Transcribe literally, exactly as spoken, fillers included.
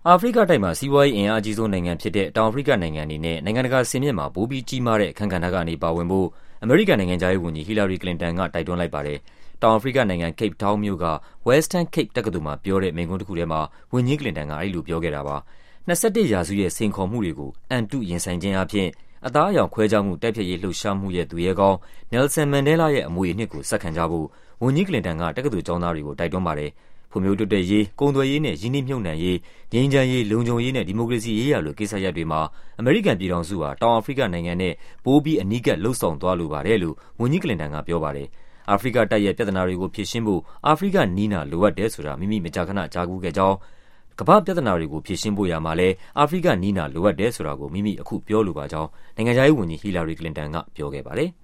အာဖရိကတိုက်မှာစီးပွားရေးအင်အားအကြီးဆုံးနိုင်ငံဖြစ်တဲ့တောင်အာဖရိကနိုင်ငံအနေနဲ့နိုင်ငံတကာစင်မြင့်မှာပိုပြီးကြီးမားတဲ့အခန်းကဏ္ဍကနေပါဝင်ဖို့အမေရိကန်နိုင်ငံခြားရေးဝန်ကြီးဟီလာရီကလင်တန်ကတိုက်တွန်းလိုက်ပါတယ်။တောင်အာဖရိကနိုင်ငံ Cape Town မြို့က Western Cape တက္ကသိုလ်မှာပြောတဲ့မိန့်ခွန်းတစ်ခုထဲမှာဝန်ကြီးကလင်တန်ကအဲဒီလိုပြောခဲ့တာပါ။နှစ်ဆယ့်တစ်ရာစုရဲ့စိန်ခေါ်မှုတွေကိုအန်တုရင်ဆိုင်ခြင်းအပြင်အသားအရောင်ခွဲခြားမှုတိုက်ဖျက်ရေးလှုပ်ရှားမှုရဲ့သူရဲကောင်း Nelson Mandela ရဲ့အမွေအနှစ်ကိုဆက်ခံကြဖို့ဝန်ကြီးကလင်တန်ကတက္ကသိုလ်ကျောင်းသားတွေကိုတိုက်တွန်းပါတယ်။ဖွံ့ဖြိုးတိုးတက်ရေး၊ကုန်သွယ်ရေးနဲ့ရင်းနှီးမြှုပ်နှံရေး၊ငြိမ်းချမ်းရေး၊လုံခြုံရေးနဲ့ဒီမိုကရေစီရေးရာလိုကိစ္စရပ်တွေမှာအမေရိကန်ပြည်ထောင်စုဟာတောင်အာဖရိကနိုင်ငံနဲ့ပိုပြီးအနီးကပ်လုပ်ဆောင်သွားလိုပါတယ်လို့ဝန်ကြီးကလင်တန်ကပြောပါတယ်။အာဖရိကတိုက်ရဲ့ပြဿနာတွေကိုဖြေရှင်းဖို့အာဖရိကနည်းနာလိုအပ်တယ်ဆိုတာမိမိမကြာခဏကြားကူးခဲ့ကြောင်းကမ္ဘာပြဿနာတွေကိုဖြေရှင်းဖို့ရာမှာလည်းအာဖရိကနည်းနာလိုအပ်တယ်ဆိုတာကိုမိမိအခုပြောလိုပါကြောင်းနိုင်ငံခြားရေးဝန်ကြီးဟီလာရီကလင်တန်ကပြောခဲ့ပါတယ်။